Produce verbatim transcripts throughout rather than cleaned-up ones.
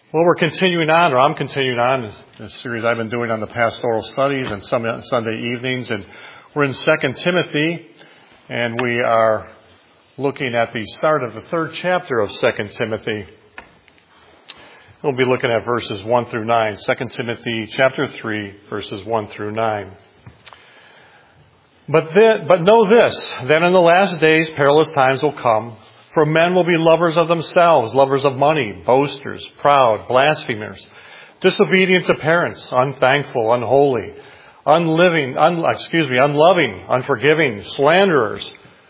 Well, we're continuing on, or I'm continuing on, this series I've been doing on the pastoral studies and some Sunday evenings. And we're in Second Timothy, and we are looking at the start of the third chapter of Second Timothy. We'll be looking at verses one through nine. Second Timothy chapter three, verses one through nine. But, th- but know this, that in the last days perilous times will come. For men will be lovers of themselves, lovers of money, boasters, proud, blasphemers, disobedient to parents, unthankful, unholy, unliving, un, excuse me, unloving, unforgiving, slanderers,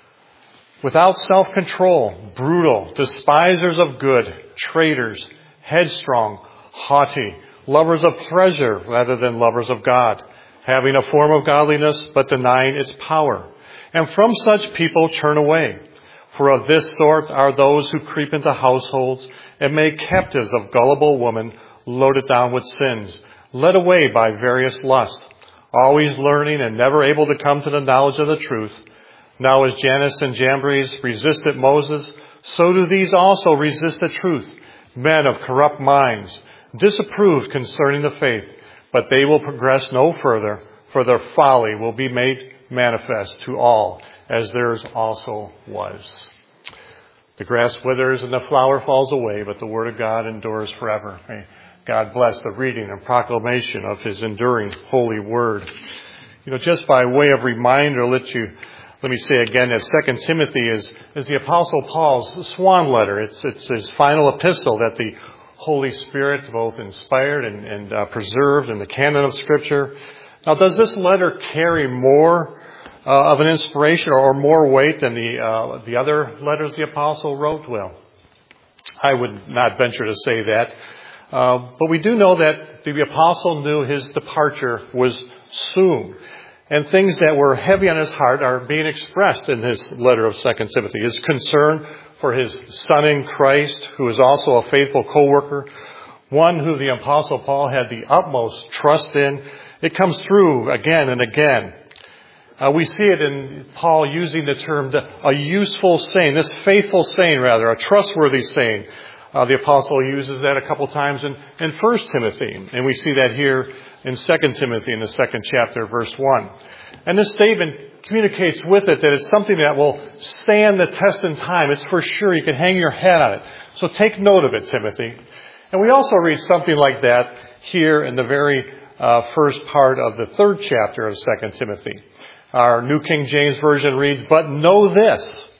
without self-control, brutal, despisers of good, traitors, headstrong, haughty, lovers of pleasure rather than lovers of God, having a form of godliness but denying its power. And from such people turn away. For of this sort are those who creep into households and make captives of gullible women, loaded down with sins, led away by various lusts, always learning and never able to come to the knowledge of the truth. Now as Jannes and Jambres resisted Moses, so do these also resist the truth, men of corrupt minds, disapproved concerning the faith. But they will progress no further, for their folly will be made manifest to all, as theirs also was. The grass withers and the flower falls away, but the word of God endures forever. May God bless the reading and proclamation of his enduring holy word. You know, just by way of reminder, let you let me say again that Second Timothy is, is the Apostle Paul's swan letter. It's, it's his final epistle that the Holy Spirit both inspired and, and uh, preserved in the canon of Scripture. Now, does this letter carry more Uh, of an inspiration or more weight than the uh, the other letters the apostle wrote? Well, I would not venture to say that. Uh, but we do know that the apostle knew his departure was soon. And things that were heavy on his heart are being expressed in his letter of Second Timothy. His concern for his son in Christ, who is also a faithful co-worker, one who the apostle Paul had the utmost trust in. It comes through again and again. Uh, we see it in Paul using the term, a useful saying, this faithful saying rather, a trustworthy saying. Uh, the apostle uses that a couple times in, in First Timothy, and we see that here in Second Timothy in the second chapter, verse one. And this statement communicates with it that it's something that will stand the test in time. It's for sure. You can hang your hat on it. So take note of it, Timothy. And we also read something like that here in the very uh, first part of the third chapter of Second Timothy. Our New King James Version reads, but know this.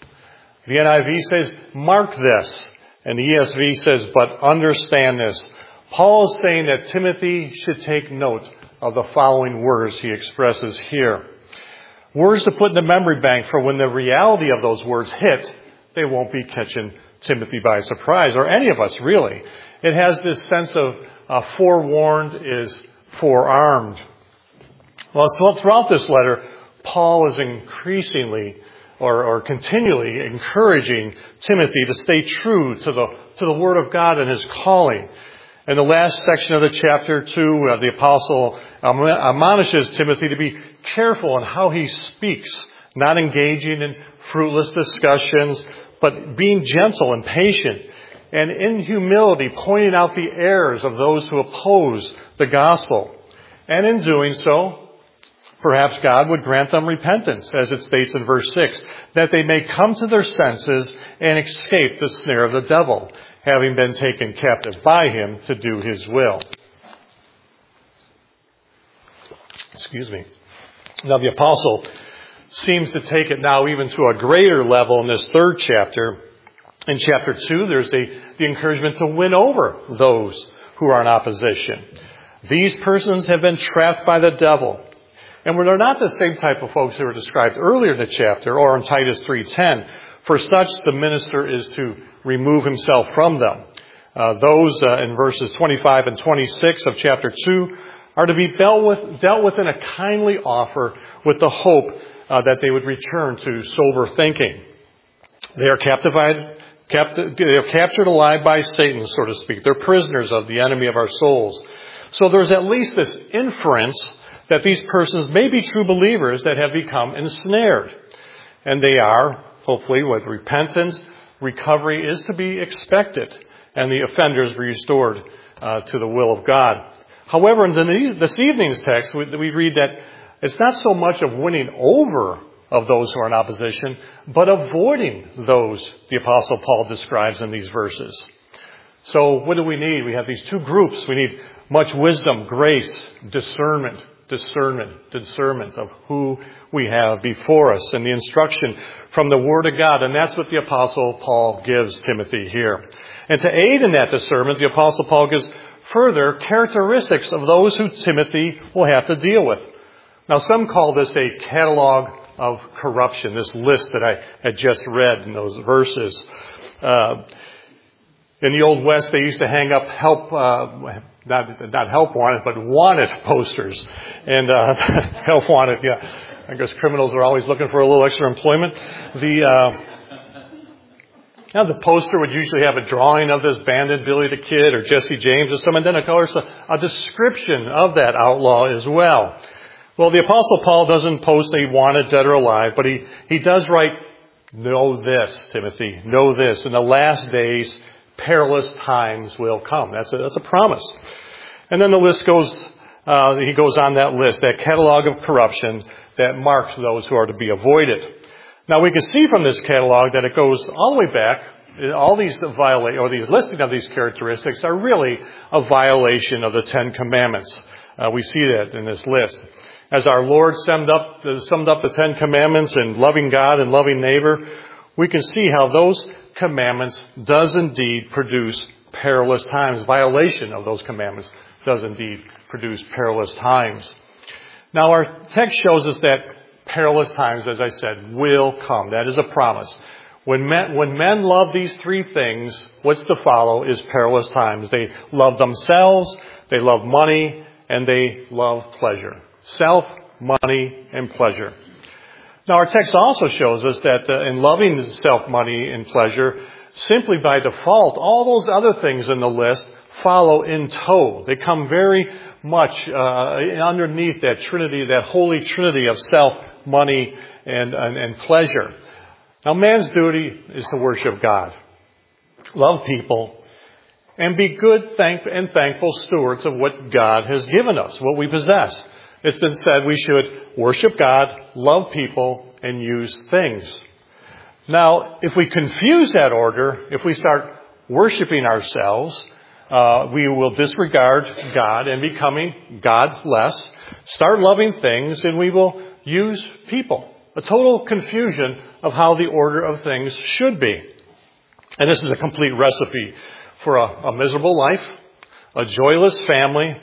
The N I V says, mark this. And the E S V says, but understand this. Paul is saying that Timothy should take note of the following words he expresses here. Words to put in the memory bank for when the reality of those words hit, they won't be catching Timothy by surprise, or any of us really. It has this sense of uh, forewarned is forearmed. Well, so throughout this letter, Paul is increasingly or, or continually encouraging Timothy to stay true to the to the Word of God and his calling. In the last section of the chapter two, uh, the apostle admonishes Timothy to be careful in how he speaks, not engaging in fruitless discussions, but being gentle and patient, and in humility pointing out the errors of those who oppose the gospel. And in doing so, perhaps God would grant them repentance, as it states in verse six, that they may come to their senses and escape the snare of the devil, having been taken captive by him to do his will. Excuse me. Now the apostle seems to take it now even to a greater level in this third chapter. In chapter two, there's the, the encouragement to win over those who are in opposition. These persons have been trapped by the devil. And they're not the same type of folks who were described earlier in the chapter or in Titus three ten. For such, the minister is to remove himself from them. Uh, those uh, in verses twenty-five and twenty-six of chapter two are to be dealt with, dealt with in a kindly offer with the hope uh, that they would return to sober thinking. They are captivated, capti- they are captured alive by Satan, so to speak. They're prisoners of the enemy of our souls. So there's at least this inference that these persons may be true believers that have become ensnared. And they are, hopefully, with repentance, recovery is to be expected. and the offenders be restored uh, to the will of God. However, in the, this evening's text, we, we read that it's not so much of winning over of those who are in opposition, but avoiding those the Apostle Paul describes in these verses. So what do we need? We have these two groups. We need much wisdom, grace, discernment, discernment, discernment of who we have before us, and the instruction from the Word of God. And that's what the Apostle Paul gives Timothy here. And to aid in that discernment, the Apostle Paul gives further characteristics of those who Timothy will have to deal with. Now, some call this a catalog of corruption, this list that I had just read in those verses. Uh, in the Old West, they used to hang up help, uh, not, not help wanted, but wanted posters. And uh, help wanted, yeah. I guess criminals are always looking for a little extra employment. The uh, now the poster would usually have a drawing of this bandit Billy the Kid or Jesse James or someone, then of course a, a description of that outlaw as well. Well, the Apostle Paul doesn't post a wanted dead or alive, but he, he does write, know this, Timothy, know this. In the last days, perilous times will come. That's a, that's a promise. And then the list goes, uh, he goes on that list, that catalog of corruption that marks those who are to be avoided. Now we can see from this catalog that it goes all the way back. All these violate, or these listing of these characteristics are really a violation of the Ten Commandments. Uh, we see that in this list. As our Lord summed up, summed up the Ten Commandments in loving God and loving neighbor, we can see how those commandments does indeed produce perilous times. Violation of those commandments does indeed produce perilous times. Now our text shows us that perilous times, as I said, will come. That is a promise. When men, when men love these three things, what's to follow is perilous times. They love themselves, they love money, and they love pleasure. Self, money, and pleasure. Now our text also shows us that uh, in loving self, money, and pleasure, simply by default, all those other things in the list follow in tow. They come very much uh, underneath that trinity, that holy trinity of self, money, and, and, and pleasure. Now man's duty is to worship God, love people, and be good thank- and thankful stewards of what God has given us, what we possess. It's been said we should worship God, love people, and use things. Now, if we confuse that order, if we start worshiping ourselves, uh, we will disregard God and becoming God-less, start loving things, and we will use people. A total confusion of how the order of things should be. And this is a complete recipe for a, a miserable life, a joyless family,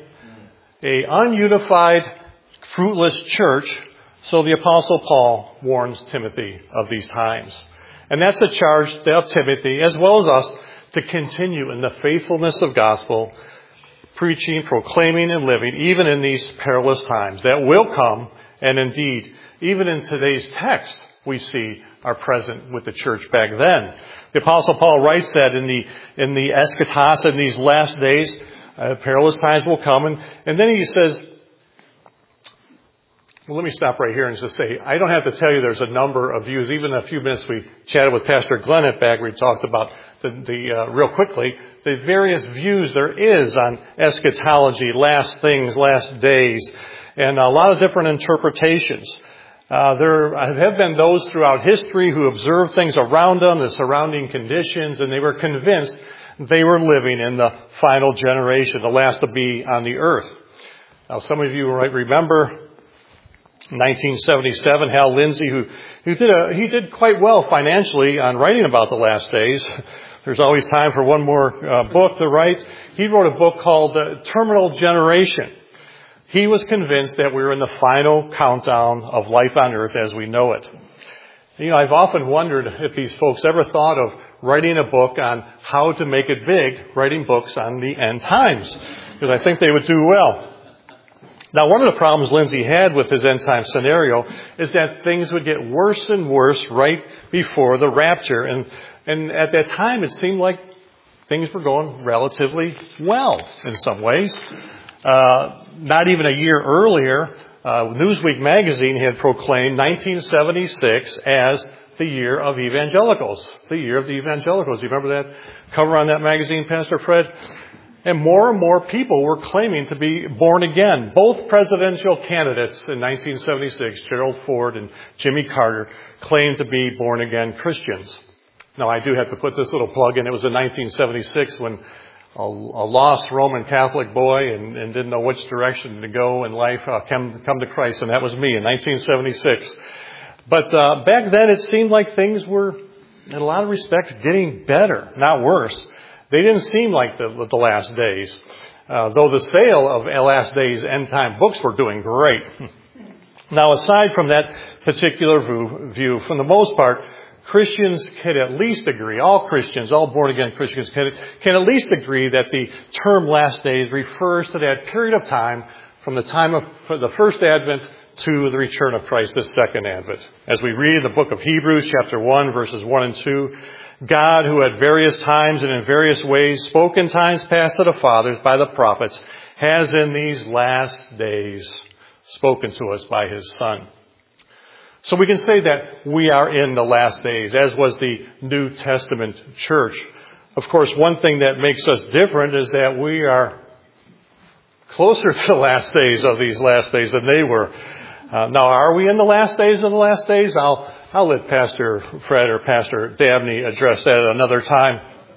a ununified, fruitless church. So the Apostle Paul warns Timothy of these times. And that's the charge of Timothy, as well as us, to continue in the faithfulness of gospel, preaching, proclaiming, and living, even in these perilous times that will come. And indeed, even in today's text, we see are present with the church back then. The Apostle Paul writes that in the in the eschatos, in these last days, uh, perilous times will come. And, and then he says, well, let me stop right here and just say, I don't have to tell you there's a number of views. Even a few minutes we chatted with Pastor Glenn at back, we talked about the, the uh, real quickly, the various views there is on eschatology, last things, last days, and a lot of different interpretations. Uh, there have been those throughout history who observed things around them, the surrounding conditions, and they were convinced they were living in the final generation, the last to be on the earth. Now, some of you might remember nineteen seventy-seven, Hal Lindsey, who, who did a, he did quite well financially on writing about the last days. There's always time for one more uh, book to write. He wrote a book called uh, Terminal Generation. He was convinced that we were in the final countdown of life on earth as we know it. You know, I've often wondered if these folks ever thought of writing a book on how to make it big, writing books on the end times, because I think they would do well. Now, one of the problems Lindsay had with his end time scenario is that things would get worse and worse right before the rapture. And, and at that time, it seemed like things were going relatively well in some ways. Uh, not even a year earlier, uh, Newsweek magazine had proclaimed nineteen seventy-six as the year of evangelicals. The year of the evangelicals. You remember that cover on that magazine, Pastor Fred? And more and more people were claiming to be born again. Both presidential candidates in nineteen seventy-six, Gerald Ford and Jimmy Carter, claimed to be born again Christians. Now, I do have to put this little plug in. It was in nineteen seventy-six when a, a lost Roman Catholic boy and, and didn't know which direction to go in life uh, come, come to Christ, and that was me in nineteen seventy-six. But uh, back then it seemed like things were, in a lot of respects, getting better, not worse. They didn't seem like the, the last days, uh, though the sale of last days end time books were doing great. Now, aside from that particular view, from the most part, Christians can at least agree, all Christians, all born-again Christians can, can at least agree that the term last days refers to that period of time from the time of the first advent to the return of Christ, the second advent. As we read in the book of Hebrews, chapter one, verses one and two, God, who at various times and in various ways spoke in times past to the fathers by the prophets, has in these last days spoken to us by His Son. So we can say that we are in the last days, as was the New Testament church. Of course, one thing that makes us different is that we are closer to the last days of these last days than they were. Uh, now, are we in the last days of the last days? I'll I'll let Pastor Fred or Pastor Dabney address that at another time.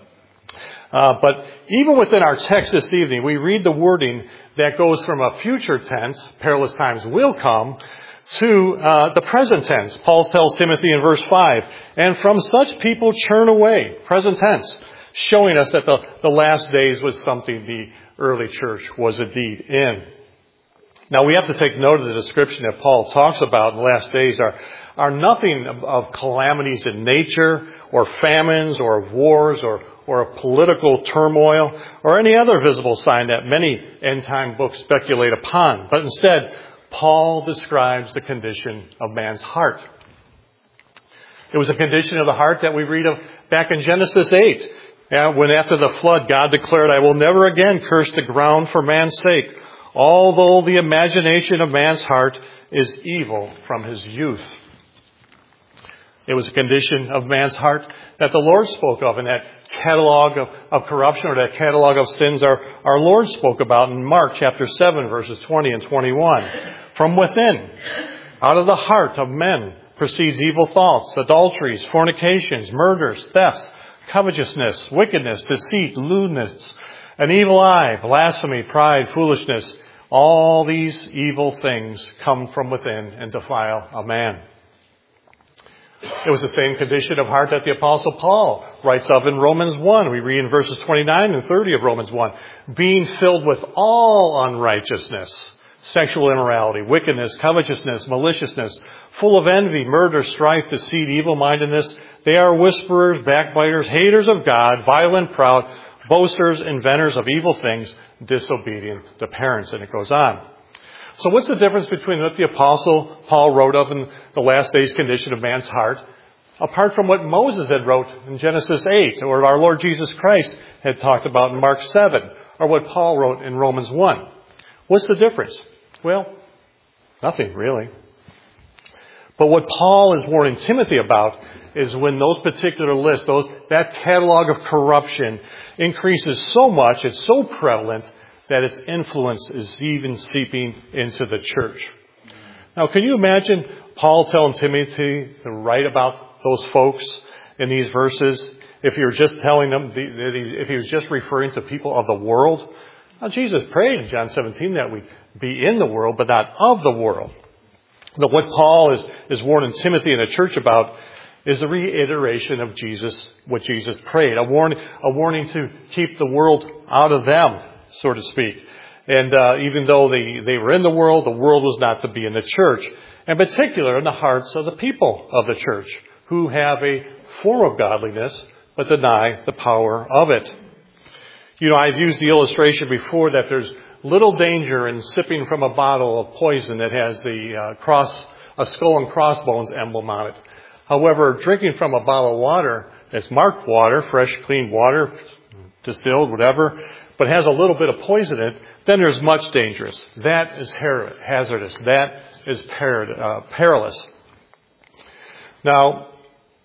Uh, but even within our text this evening, we read the wording that goes from a future tense, perilous times will come, to uh, the present tense. Paul tells Timothy in verse five, and from such people churn away, present tense, showing us that the, the last days was something the early church was indeed in. Now, we have to take note of the description that Paul talks about in the last days are, are nothing of, of calamities in nature or famines or of wars or, or of political turmoil or any other visible sign that many end-time books speculate upon. But instead, Paul describes the condition of man's heart. It was a condition of the heart that we read of back in Genesis eight, when after the flood, God declared, I will never again curse the ground for man's sake, although the imagination of man's heart is evil from his youth. It was a condition of man's heart that the Lord spoke of in that catalog of, of corruption, or that catalog of sins our, our Lord spoke about in Mark chapter seven, verses twenty and twenty-one. From within, out of the heart of men, proceeds evil thoughts, adulteries, fornications, murders, thefts, covetousness, wickedness, deceit, lewdness, an evil eye, blasphemy, pride, foolishness. All these evil things come from within and defile a man. It was the same condition of heart that the Apostle Paul writes of in Romans one. We read in verses twenty-nine and thirty of Romans one. Being filled with all unrighteousness, sexual immorality, wickedness, covetousness, maliciousness, full of envy, murder, strife, deceit, evil-mindedness. They are whisperers, backbiters, haters of God, violent, proud, boasters, inventors of evil things, disobedient to parents. And it goes on. So what's the difference between what the Apostle Paul wrote of in the last days condition of man's heart, apart from what Moses had wrote in Genesis eight, or our Lord Jesus Christ had talked about in Mark seven, or what Paul wrote in Romans one? What's the difference? Well, nothing really. But what Paul is warning Timothy about is when those particular lists, those, that catalog of corruption increases so much, it's so prevalent, that its influence is even seeping into the church. Now, can you imagine Paul telling Timothy to write about those folks in these verses if he were just telling them, if he was just referring to people of the world? Now, Jesus prayed in John seventeen that we be in the world, but not of the world. But what Paul is, is warning Timothy and the church about is a reiteration of Jesus, what Jesus prayed, a warning, a warning to keep the world out of them, so to speak. And uh, even though they, they were in the world, the world was not to be in the church. In particular, in the hearts of the people of the church, who have a form of godliness, but deny the power of it. You know, I've used the illustration before that there's little danger in sipping from a bottle of poison that has the uh, cross, a skull and crossbones emblem on it. However, drinking from a bottle of water that's marked water, fresh, clean water, distilled, whatever, but has a little bit of poison in it, then there's much dangerous. That is hazardous. That is perilous. Now,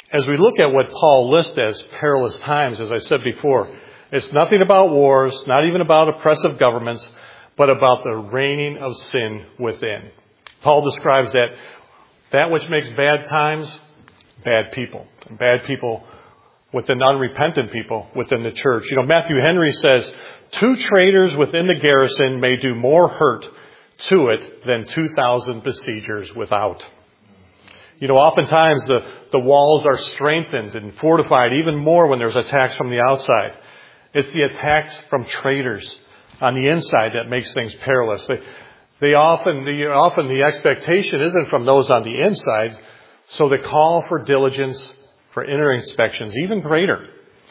as we look at what Paul lists as perilous times, as I said before, it's nothing about wars, not even about oppressive governments, but about the reigning of sin within. Paul describes that that which makes bad times, bad people. Bad people within unrepentant people within the church. You know, Matthew Henry says, two traitors within the garrison may do more hurt to it than two thousand besiegers without. You know, oftentimes the, the walls are strengthened and fortified even more when there's attacks from the outside. It's the attacks from traitors on the inside that makes things perilous. They, they often, the, often the expectation isn't from those on the inside, so the call for diligence, for inner inspections, even greater.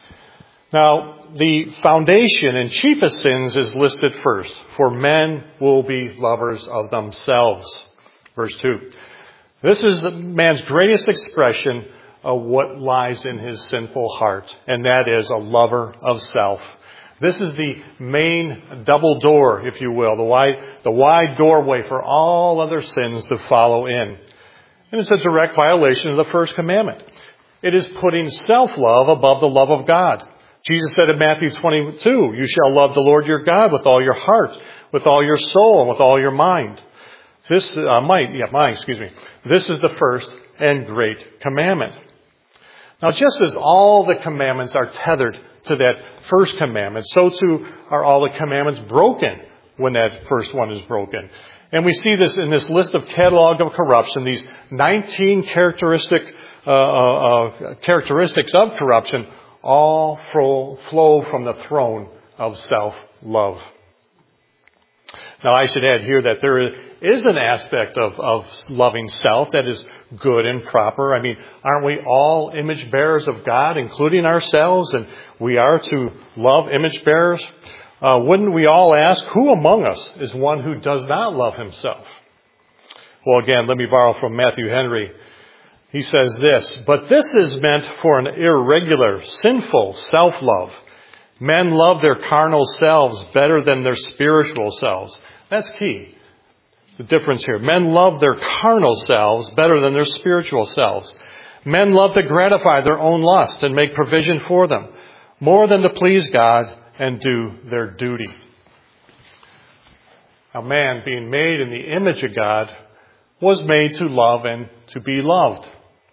Now, the foundation and chiefest sins is listed first. For men will be lovers of themselves. Verse two. This is man's greatest expression of what lies in his sinful heart, and that is a lover of self. This is the main double door, if you will, the wide, the wide doorway for all other sins to follow in. And it's a direct violation of the first commandment. It is putting self-love above the love of God. Jesus said in Matthew twenty-two, you shall love the Lord your God with all your heart, with all your soul, and with all your mind. This, uh, might, yeah, mind, excuse me. This is the first and great commandment. Now, just as all the commandments are tethered to that first commandment, so too are all the commandments broken when that first one is broken. And we see this in this list of catalog of corruption, these nineteen characteristic uh, uh, characteristics of corruption, all flow from the throne of self-love. Now, I should add here that there is an aspect of, of loving self that is good and proper. I mean, aren't we all image bearers of God, including ourselves? And we are to love image bearers. Uh, wouldn't we all ask, who among us is one who does not love himself? Well, again, let me borrow from Matthew Henry. He says this, but this is meant for an irregular, sinful self-love. Men love their carnal selves better than their spiritual selves. That's key. The difference here. Men love their carnal selves better than their spiritual selves. Men love to gratify their own lust and make provision for them, more than to please God and do their duty. A man being made in the image of God was made to love and to be loved.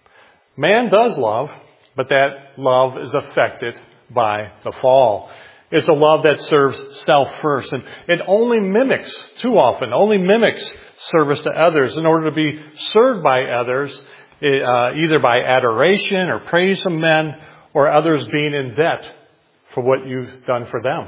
Man does love, but that love is affected by the fall. It's a love that serves self first. And it only mimics, too often, only mimics service to others in order to be served by others, uh, either by adoration or praise from men, or others being in debt for what you've done for them.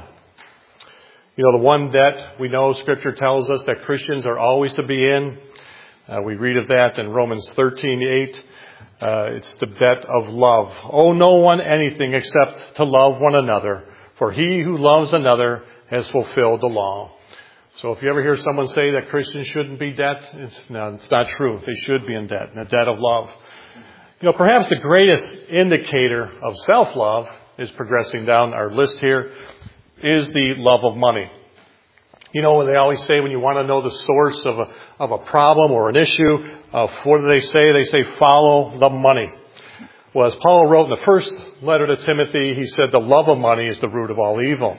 You know, the one debt we know Scripture tells us that Christians are always to be in. Uh, we read of that in Romans thirteen eight. Uh, it's the debt of love. Owe no one anything except to love one another, for he who loves another has fulfilled the law. So if you ever hear someone say that Christians shouldn't be in debt, it's, no, it's not true. They should be in debt, in a debt of love. You know, perhaps the greatest indicator of self-love is progressing down our list here, is the love of money. You know, they always say when you want to know the source of a, of a problem or an issue, uh, what do they say? They say, follow the money. Well, as Paul wrote in the first letter to Timothy, he said the love of money is the root of all evil.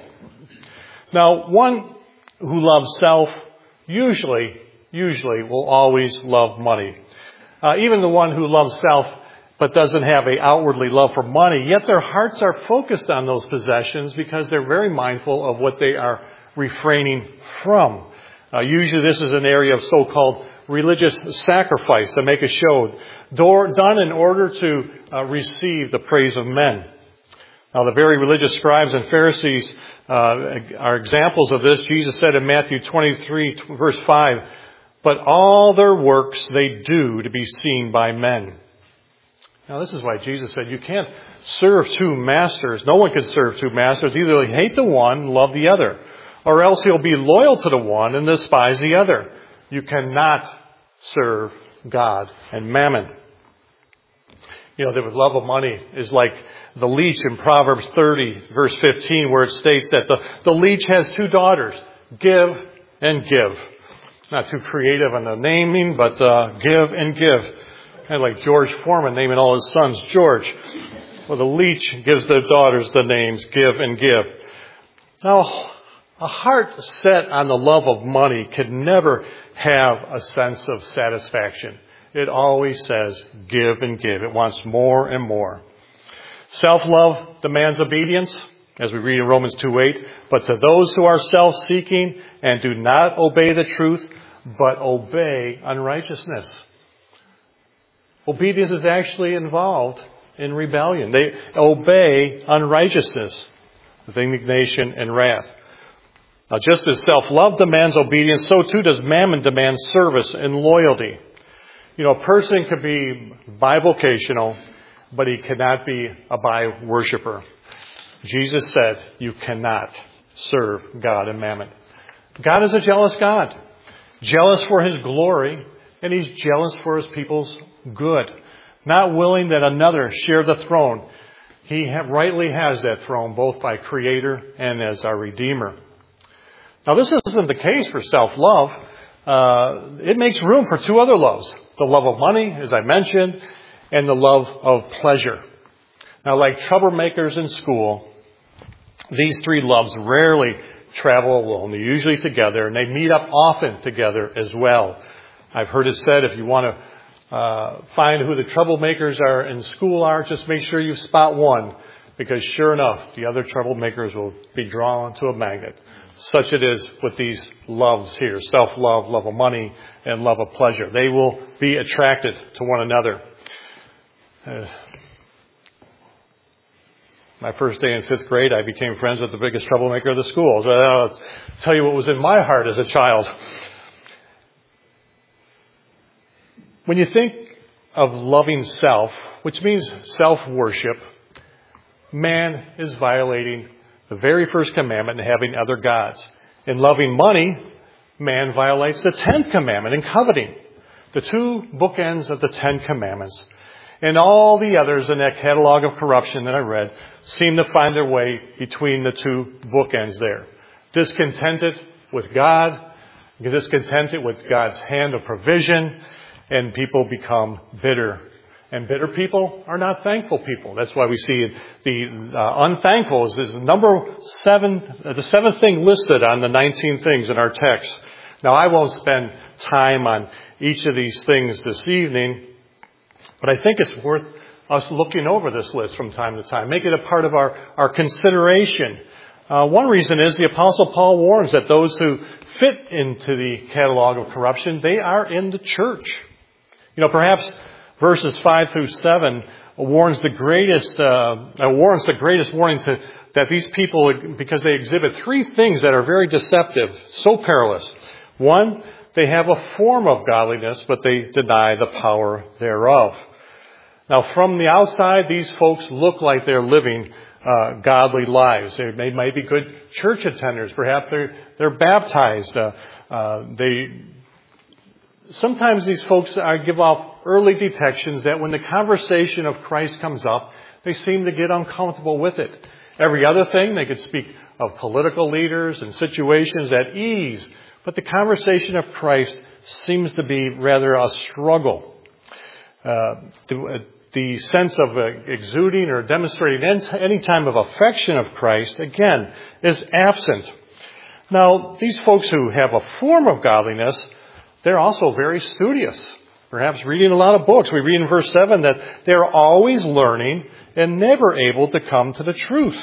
Now, one who loves self usually, usually will always love money. Uh, even the one who loves self but doesn't have a outwardly love for money, yet their hearts are focused on those possessions because they're very mindful of what they are refraining from. Uh, usually this is an area of so-called religious sacrifice to make a show, door, done in order to uh, receive the praise of men. Now, the very religious scribes and Pharisees uh, are examples of this. Jesus said in Matthew twenty-three, verse five, but all their works they do to be seen by men. Now, this is why Jesus said you can't serve two masters. No one can serve two masters. Either they hate the one and love the other, or else he'll be loyal to the one and despise the other. You cannot serve God and mammon. You know, the love of money is like the leech in Proverbs thirty, verse fifteen, where it states that the, the leech has two daughters, give and give. Not too creative in the naming, but uh, give and give. kind of like George Foreman naming all his sons George. Well, the leech gives their daughters the names Give and Give. Now, a heart set on the love of money can never have a sense of satisfaction. It always says give and give. It wants more and more. Self-love demands obedience, as we read in Romans two eight. But to those who are self-seeking and do not obey the truth, but obey unrighteousness. Obedience is actually involved in rebellion. They obey unrighteousness with indignation and wrath. Now, just as self-love demands obedience, so too does mammon demand service and loyalty. You know, a person could be bivocational, but he cannot be a bi-worshiper. Jesus said, you cannot serve God and mammon. God is a jealous God, jealous for his glory, and he's jealous for his people's good. Not willing that another share the throne. He ha- rightly has that throne, both by Creator and as our Redeemer. Now, this isn't the case for self-love. Uh, it makes room for two other loves. The love of money, as I mentioned, and the love of pleasure. Now, like troublemakers in school, these three loves rarely travel alone. They're usually together, and they meet up often together as well. I've heard it said if you want to uh, find who the troublemakers are in school are, just make sure you spot one, because sure enough, the other troublemakers will be drawn to a magnet. Such it is with these loves here, self-love, love of money, and love of pleasure. They will be attracted to one another. Uh, my first day in fifth grade, I became friends with the biggest troublemaker of the school. So I'll tell you what was in my heart as a child. When you think of loving self, which means self-worship, man is violating the very first commandment in having other gods. In loving money, man violates the tenth commandment in coveting. The two bookends of the Ten Commandments. And all the others in that catalog of corruption that I read seem to find their way between the two bookends there. Discontented with God, discontented with God's hand of provision, and people become bitter. And bitter people are not thankful people. That's why we see the uh, unthankful is, is number seven, uh, the seventh thing listed on the nineteen things in our text. Now, I won't spend time on each of these things this evening, but I think it's worth us looking over this list from time to time. Make it a part of our, our consideration. Uh, one reason is the Apostle Paul warns that those who fit into the catalog of corruption, they are in the church. You know, perhaps verses five through seven warns the greatest, uh, warrants the greatest warning to, that these people, because they exhibit three things that are very deceptive, so perilous. One, they have a form of godliness, but they deny the power thereof. Now, from the outside, these folks look like they're living uh, godly lives. They, they might be good church attenders. Perhaps they're they're baptized. Uh, uh, they sometimes these folks are, give off early detections that when the conversation of Christ comes up, they seem to get uncomfortable with it. Every other thing, they could speak of political leaders and situations at ease. But the conversation of Christ seems to be rather a struggle. Uh, the, uh, the sense of uh, exuding or demonstrating any time of affection of Christ, again, is absent. Now, these folks who have a form of godliness, they're also very studious. Perhaps reading a lot of books. We read in verse seven that they're always learning and never able to come to the truth.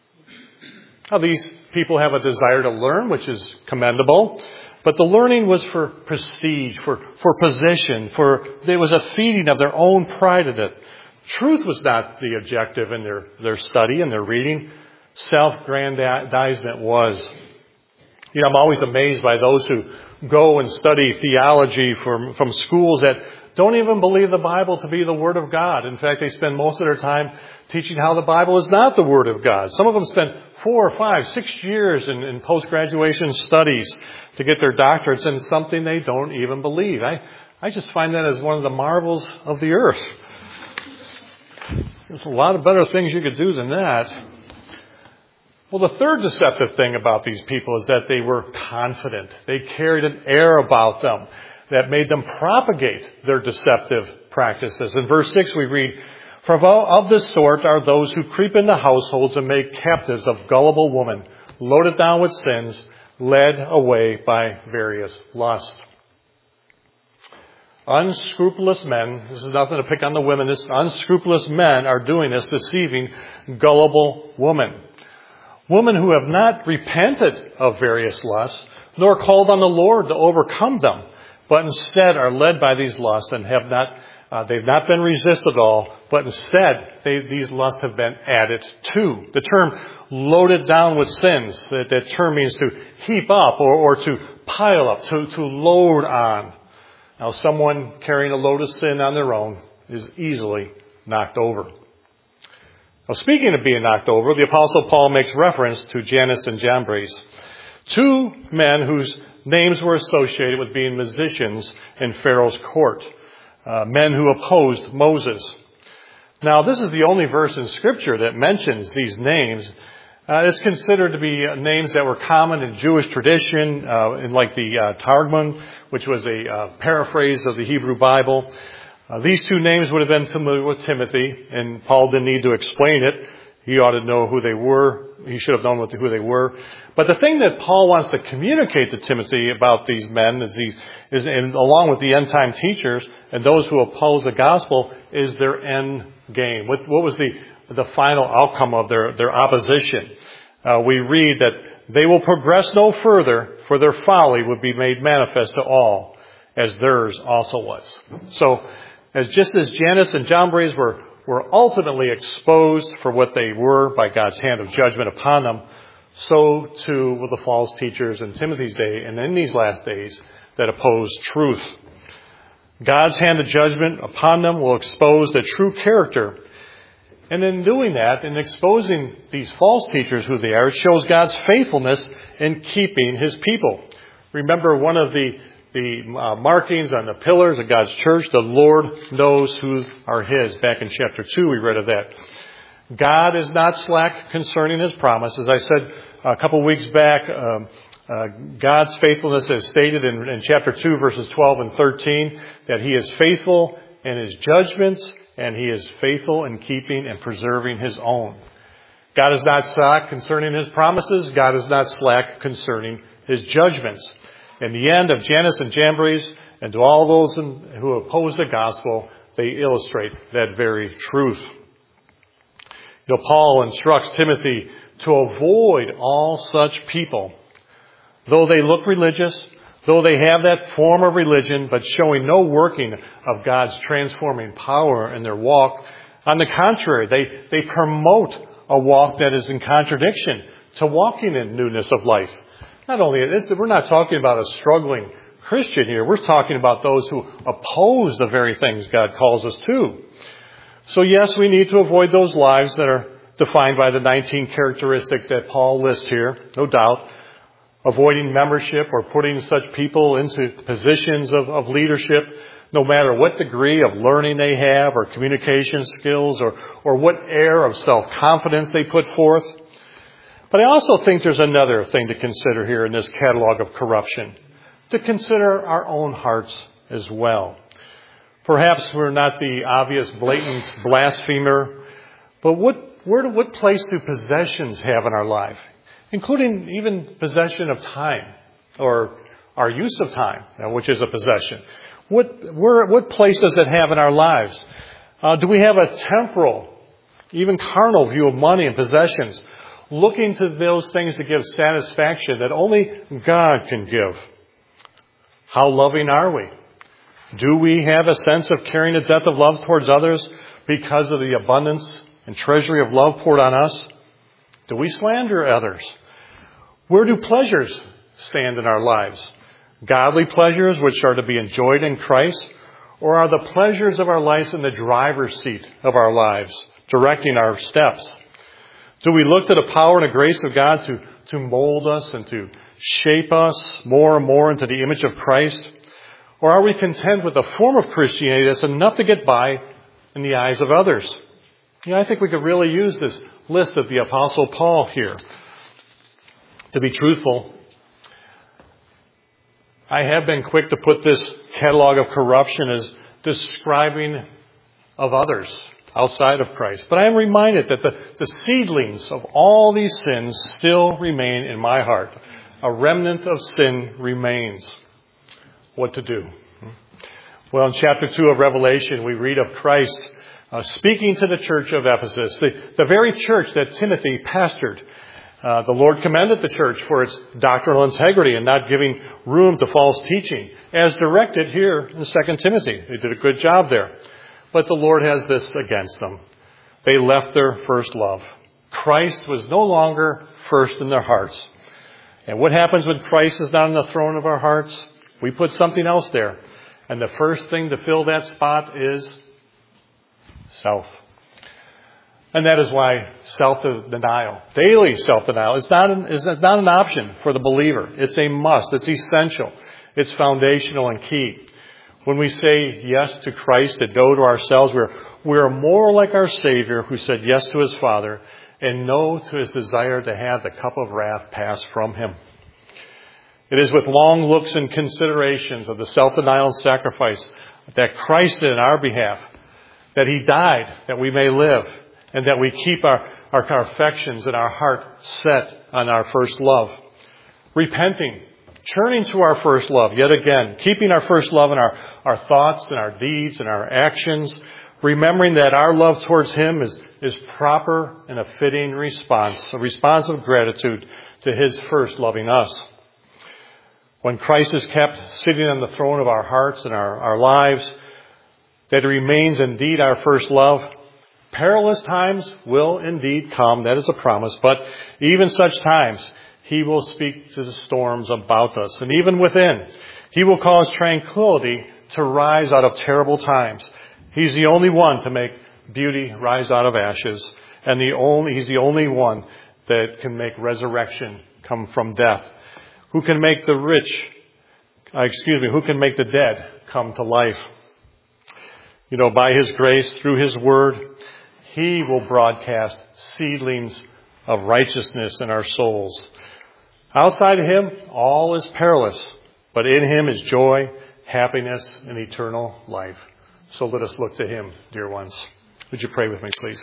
Now, these people have a desire to learn, which is commendable. But the learning was for prestige, for, for position, for there was a feeding of their own pride in it. Truth was not the objective in their, their study and their reading. Self-grandizement was. You know, I'm always amazed by those who go and study theology from, from schools that don't even believe the Bible to be the Word of God. In fact, they spend most of their time teaching how the Bible is not the Word of God. Some of them spend four or five, six years in, in post-graduation studies to get their doctorates in something they don't even believe. I, I just find that as one of the marvels of the earth. There's a lot of better things you could do than that. Well, the third deceptive thing about these people is that they were confident. They carried an air about them that made them propagate their deceptive practices. In verse six we read, "For of this sort are those who creep into households and make captives of gullible women, loaded down with sins, led away by various lusts." Unscrupulous men, this is nothing to pick on the women, this unscrupulous men are doing this, deceiving gullible women. Women who have not repented of various lusts, nor called on the Lord to overcome them, but instead are led by these lusts and have not, uh, they've not been resisted at all, but instead they, these lusts have been added to. The term loaded down with sins, that, that term means to heap up or, or to pile up, to, to load on. Now, someone carrying a load of sin on their own is easily knocked over. Now, speaking of being knocked over, the Apostle Paul makes reference to Jannes and Jambres, two men whose names were associated with being musicians in Pharaoh's court, uh, men who opposed Moses. Now, this is the only verse in Scripture that mentions these names. Uh, it's considered to be uh, names that were common in Jewish tradition, uh, in like the uh, Targum, which was a uh, paraphrase of the Hebrew Bible. Uh, these two names would have been familiar with Timothy, and Paul didn't need to explain it. He ought to know who they were. He should have known what, who they were. But the thing that Paul wants to communicate to Timothy about these men, is, he, is and along with the end-time teachers and those who oppose the gospel, is their end game. What, what was the, the final outcome of their, their opposition? Uh, we read that they will progress no further, for their folly would be made manifest to all, as theirs also was. So, as just as Jannes and Jambres were, were ultimately exposed for what they were by God's hand of judgment upon them, so too will the false teachers in Timothy's day and in these last days that oppose truth. God's hand of judgment upon them will expose their true character. And in doing that, in exposing these false teachers who they are, it shows God's faithfulness in keeping His people. Remember one of the, the uh, markings on the pillars of God's church, the Lord knows who are His. Back in chapter two we read of that. God is not slack concerning His promise. As I said a couple weeks back, um, uh, God's faithfulness is stated in, in chapter two verses twelve and thirteen, that He is faithful in His judgments, and He is faithful in keeping and preserving His own. God is not slack concerning His promises. God is not slack concerning His judgments. In the end of Jannes and Jambres, and to all those who oppose the gospel, they illustrate that very truth. You know, Paul instructs Timothy to avoid all such people. Though they look religious, though they have that form of religion, but showing no working of God's transforming power in their walk. On the contrary, they, they promote a walk that is in contradiction to walking in newness of life. Not only this, we're not talking about a struggling Christian here. We're talking about those who oppose the very things God calls us to. So yes, we need to avoid those lives that are defined by the nineteen characteristics that Paul lists here, no doubt. Avoiding membership or putting such people into positions of, of leadership, no matter what degree of learning they have or communication skills or, or what air of self-confidence they put forth. But I also think there's another thing to consider here in this catalog of corruption, to consider our own hearts as well. Perhaps we're not the obvious blatant blasphemer, but what, where, what place do possessions have in our life? Including even possession of time, or our use of time, which is a possession. What, where, what place does it have in our lives? Uh, do we have a temporal, even carnal view of money and possessions, looking to those things to give satisfaction that only God can give? How loving are we? Do we have a sense of carrying a debt of love towards others because of the abundance and treasury of love poured on us? Do we slander others? Where do pleasures stand in our lives? Godly pleasures which are to be enjoyed in Christ? Or are the pleasures of our lives in the driver's seat of our lives, directing our steps? Do we look to the power and the grace of God to, to mold us and to shape us more and more into the image of Christ? Or are we content with a form of Christianity that's enough to get by in the eyes of others? You know, I think we could really use this list of the Apostle Paul here. To be truthful, I have been quick to put this catalog of corruption as describing of others outside of Christ. But I am reminded that the, the seedlings of all these sins still remain in my heart. A remnant of sin remains. What to do? Well, in chapter two of Revelation, we read of Christ uh, speaking to the church of Ephesus, the, the very church that Timothy pastored. Uh, the Lord commended the church for its doctrinal integrity and not giving room to false teaching, as directed here in Second Timothy. They did a good job there. But the Lord has this against them. They left their first love. Christ was no longer first in their hearts. And what happens when Christ is not on the throne of our hearts? We put something else there. And the first thing to fill that spot is self. And that is why self-denial, daily self-denial, is not an, is not an option for the believer. It's a must. It's essential. It's foundational and key. When we say yes to Christ and no to ourselves, we're, we're more like our Savior who said yes to his Father and no to his desire to have the cup of wrath pass from him. It is with long looks and considerations of the self-denial and sacrifice that Christ did in our behalf, that he died that we may live, and that we keep our, our, our affections and our heart set on our first love. Repenting, turning to our first love yet again, keeping our first love in our, our thoughts and our deeds and our actions, remembering that our love towards him is, is proper and a fitting response, a response of gratitude to his first loving us. When Christ is kept sitting on the throne of our hearts and our, our lives, that remains indeed our first love, perilous times will indeed come. That is a promise. But even such times, he will speak to the storms about us. And even within, he will cause tranquility to rise out of terrible times. He's the only one to make beauty rise out of ashes. And the only, he's the only one that can make resurrection come from death. Who can make the rich, uh, excuse me, who can make the dead come to life? You know, by his grace, through his word, he will broadcast seedlings of righteousness in our souls. Outside of him, all is perilous, but in him is joy, happiness, and eternal life. So let us look to him, dear ones. Would you pray with me, please?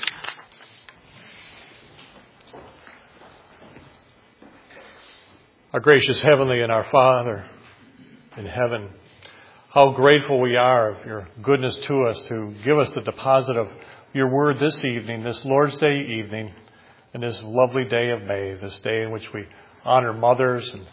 Our gracious Heavenly and our Father in heaven, how grateful we are of your goodness to us to give us the deposit of your word this evening, this Lord's Day evening, and this lovely day of May, this day in which we honor mothers. And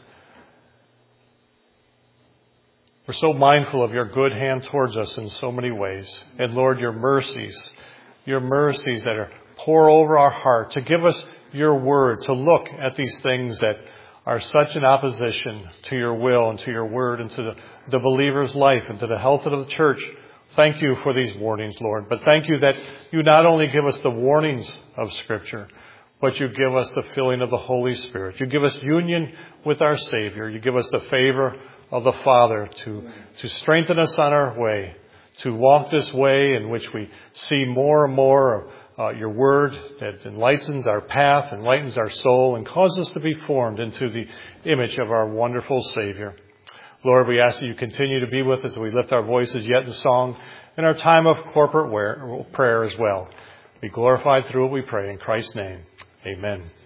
we're so mindful of your good hand towards us in so many ways. And Lord, your mercies, your mercies that are pour over our heart to give us your word, to look at these things that are such an opposition to your will and to your word and to the, the believer's life and to the health of the church. Thank you for these warnings, Lord. But thank you that you not only give us the warnings of Scripture, but you give us the filling of the Holy Spirit. You give us union with our Savior. You give us the favor of the Father to, to strengthen us on our way, to walk this way in which we see more and more of uh, your word that enlightens our path, enlightens our soul, and causes us to be formed into the image of our wonderful Savior. Lord, we ask that you continue to be with us as we lift our voices yet in song in our time of corporate prayer as well. Be glorified through it, we pray. In Christ's name, amen.